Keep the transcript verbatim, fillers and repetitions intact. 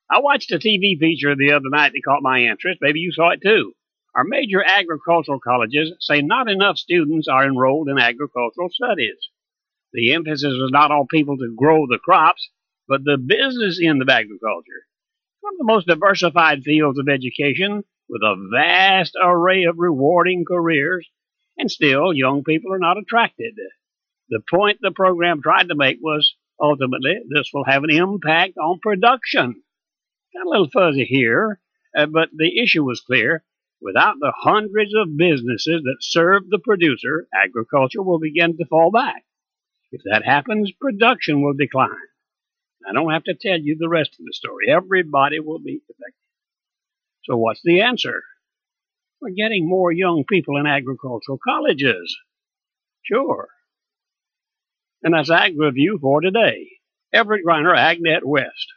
I watched a T V feature the other night that caught my interest. Maybe you saw it too. Our major agricultural colleges say not enough students are enrolled in agricultural studies. The emphasis is not on people to grow the crops, but the business end of agriculture. One of the most diversified fields of education with a vast array of rewarding careers, and still young people are not attracted. The point the program tried to make was ultimately this will have an impact on production. Got a little fuzzy here, uh, but the issue was clear. Without the hundreds of businesses that serve the producer, agriculture will begin to fall back. If that happens, production will decline. I don't have to tell you the rest of the story. Everybody will be affected. So what's the answer? We're getting more young people in agricultural colleges. Sure. And that's Ag Review for today. Everett Griner, AgNet West.